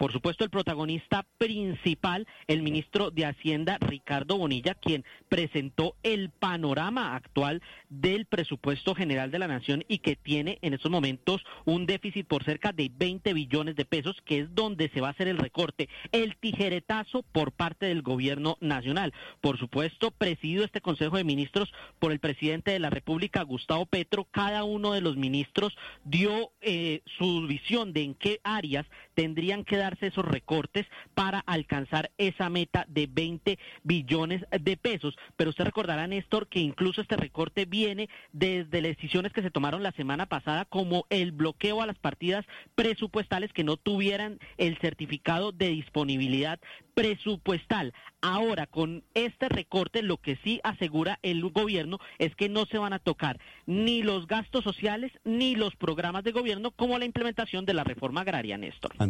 Por supuesto, el protagonista principal, el ministro de Hacienda, Ricardo Bonilla, quien presentó el panorama actual del presupuesto general de la Nación y que tiene en estos momentos un déficit por cerca de 20 billones de pesos, que es donde se va a hacer el recorte, el tijeretazo por parte del gobierno nacional. Por supuesto, presidido este Consejo de Ministros por el presidente de la República, Gustavo Petro. Cada uno de los ministros dio su visión de en qué áreas tendrían que darse esos recortes para alcanzar esa meta de 20 billones de pesos. Pero usted recordará, Néstor, que incluso este recorte viene desde las decisiones que se tomaron la semana pasada, como el bloqueo a las partidas presupuestales que no tuvieran el certificado de disponibilidad presupuestal. Ahora, con este recorte, lo que sí asegura el gobierno es que no se van a tocar ni los gastos sociales ni los programas de gobierno, como la implementación de la reforma agraria, Néstor.